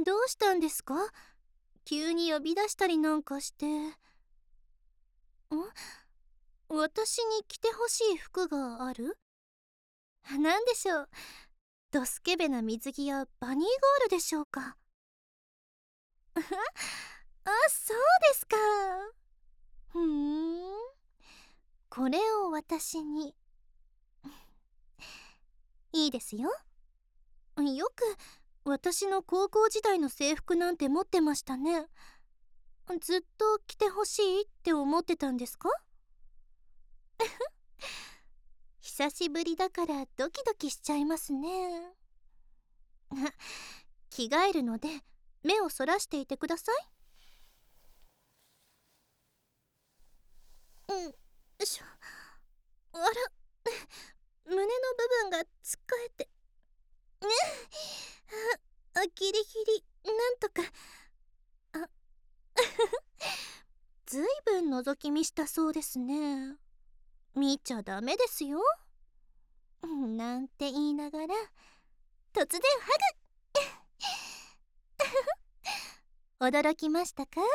どうしたんですか？急に呼び出したりなんかして。私に着てほしい服がある？なんでしょう。ドスケベな水着やバニーガールでしょうか？あ、そうですか。ふーん。これを私に。いいですよ。よく私の高校時代の制服なんて持ってましたね。ずっと着てほしいって思ってたんですか？久しぶりだからドキドキしちゃいますね。着替えるので目をそらしていてください。よいしょ。あら、胸の部分がつっかえて。ギリギリなんとか。あずいぶん覗き見したそうですね。見ちゃダメですよ。なんて言いながら突然ハグ。驚きましたか？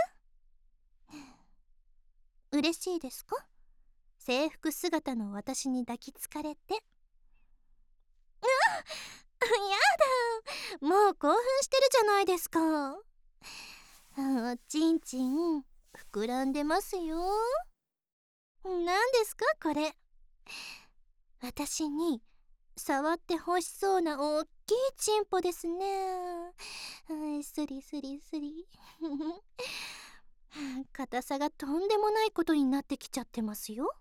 嬉しいですか？制服姿の私に抱きつかれて。やだ、もう興奮してるじゃないですか。ちんちん膨らんでますよ。何ですかこれ？私に触ってほしそうなおっきいチンポですね。スリスリスリ。硬さがとんでもないことになってきちゃってますよ。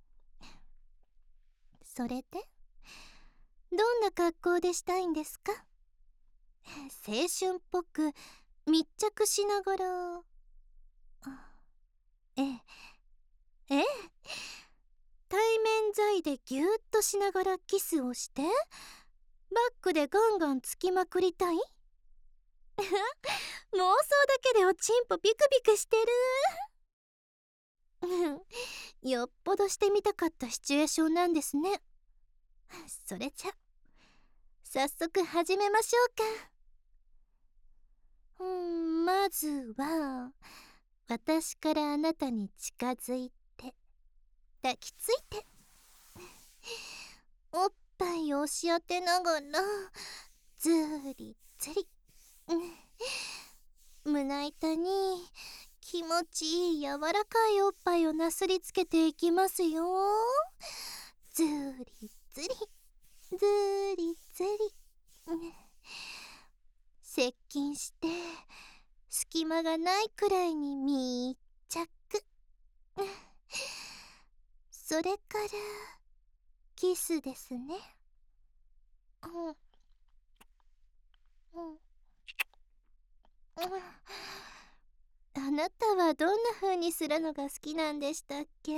それでどんな格好でしたいんですか？青春っぽく密着しながら。ええええ、対面在でぎゅーっとしながらキスをしてバックでガンガンつきまくりたい？妄想だけでおちんぽビクビクしてる。よっぽどしてみたかったシチュエーションなんですね。それじゃ早速始めましょうか。まずは私からあなたに近づいて抱きついておっぱいを押し当てながらずりずり、胸板に気持ちいい柔らかいおっぱいをなすりつけていきますよ。ずりずりずりずり、接近して隙間がないくらいに密着。それからキスですね。あなたはどんな風にするのが好きなんでしたっけ？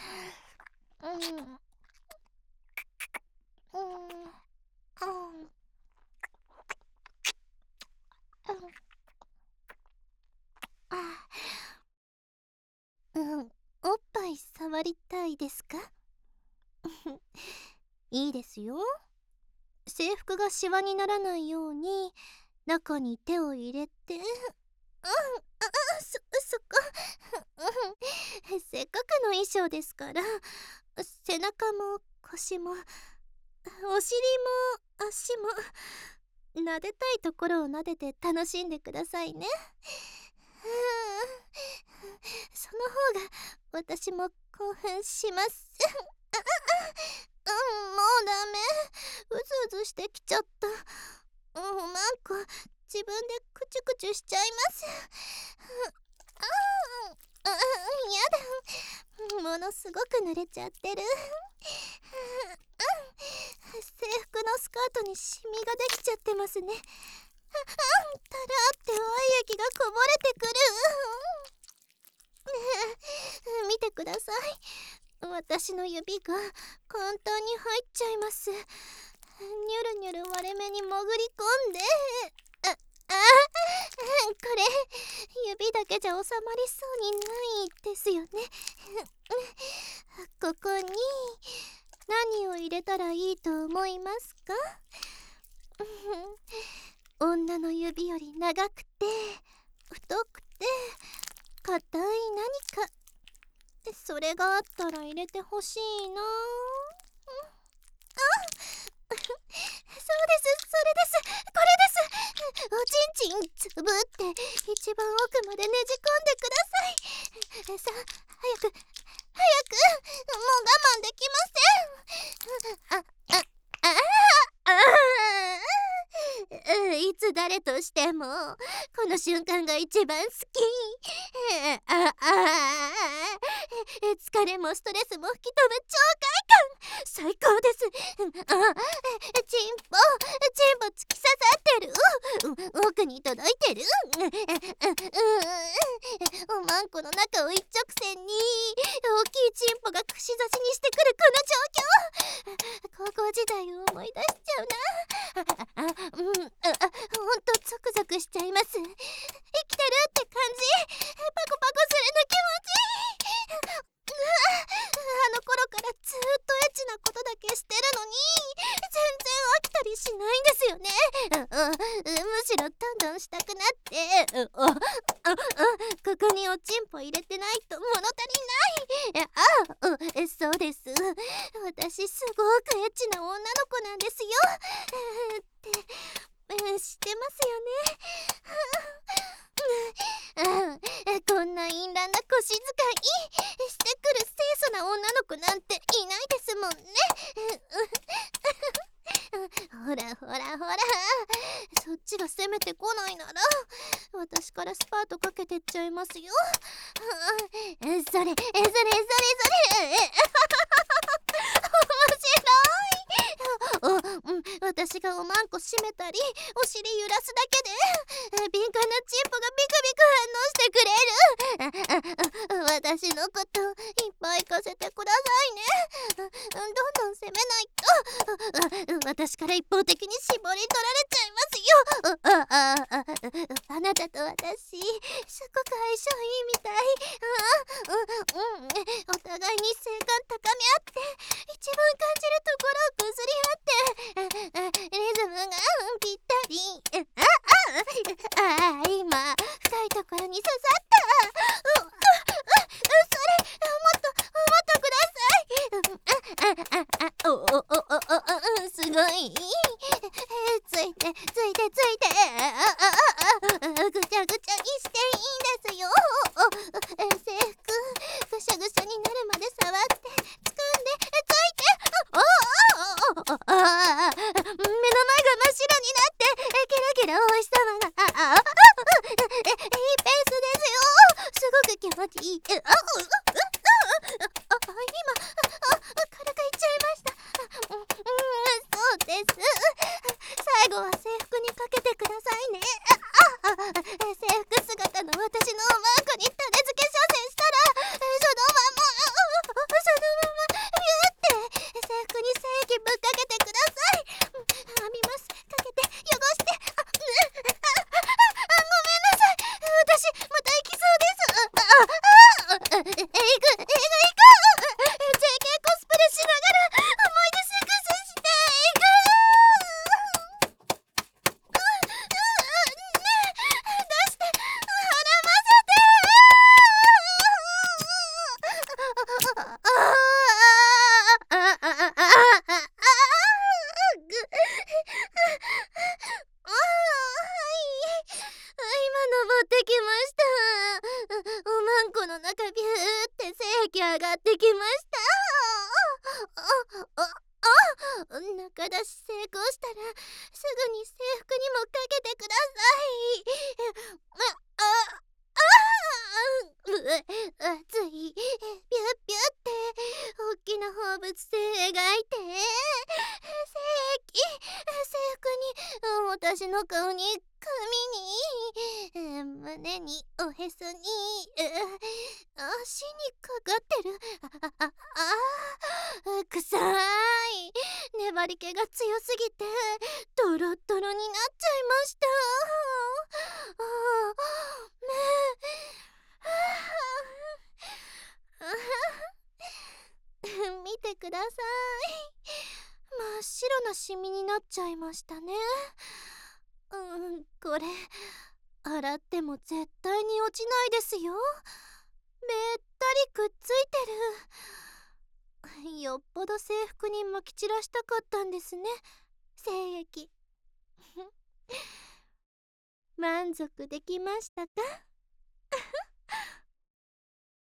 おっぱい触りたいですか？いいですよ。制服がシワにならないように中に手を入れて。そこ。せっかくの衣装ですから背中も腰もお尻も足も撫でたいところを撫でて楽しんでくださいね。その方が私も興奮します。もうダメ。うずうずしてきちゃった。なんか自分でクチュクチュしちゃいます。やだ、ものすごく濡れちゃってる。制服のスカートにシミができちゃってますね。たらって淡い液がこぼれてくる。見てください。私の指が簡単に入っちゃいます。ニュルニュル割れ目に潜り込んで。これ指だけじゃ収まりそうにないですよね。ここに何を入れたらいいと思いますか？ 女の指より長くて太くて硬い何か、それがあったら入れてほしいな。そうです、それです、これです。おちんちんつぶって一番奥までねじ込んでください。さあ、早く早く、もう我慢できません。いつ誰としてもこの瞬間が一番好き。疲れもストレスも吹き飛ぶ超快感、最高です。チンポ突き刺さってる。奥に届いてる。おまんこの中を一直線に大きいチンポが串刺しにしてくるこの状況、高校時代を思い出しちゃうな。ほんとゾクゾクしちゃいます。生きてるって感じ。パコパコするの気持ちいい。あの頃からずっとエッチなことだけしてるのに全然飽きたりしないんですよね。むしろどんどんしたくなって、ここにおちんぽ入れてないと物足りない。そうです、私すごくエッチな女の子なんですよ。って知ってますよね。こんな淫乱な腰遣いしてくる清楚な女の子なんていないですもんね。ほらほらほら、そっちが攻めてこないなら私からスパートかけてっちゃいますよ。それ面白い。私がおまんこ締めたりお尻揺らすだけで敏感なチンポがビクビク反応してくれる。私のこといっぱい行かせてくださいね。どんどん攻めないと私から一方的に絞り取られちゃいますよ。あなたと私すごく相性いいみたい。お互いに性感高め合って一番感じるところを譲り合ってリズムがぴったり。今深いところに刺さった。それもっとください。すごい。ついてぐちゃぐちゃにしていいんですよ。制服ぐしゃぐしゃになるまで触って掴んでついて。目の前が真っ白になってキラキラお星様がいいペースですよ。すごく気持ちいい。今軽くいっちゃいました。そうです。最後は制服にかけてくださいね。制服姿の私のおまんこに種付け処理したらそのままビューって制服に精液ぶっかけてください。編みます。かけて汚して。ごめんなさい。私また行きそうです。行く。JK コスプレしながら思い出セックスしていく。ねえ、出して絡ませ今登ってきました。おまんこの中ビューって精液上がってきました。中出し成功したらすぐに制服にもかけてください。熱いビュッビュって大きな放物線描いて精液制服に私の顔に髪に胸におへそに足にかかってる。臭い。粘り気が強すぎてドロッドロになっちゃいました。見てください。真っ白なシミになっちゃいましたね。 これ洗っても絶対に落ちないですよ。べったりくっついてる。よっぽど制服にまき散らしたかったんですね、精液。満足できましたか？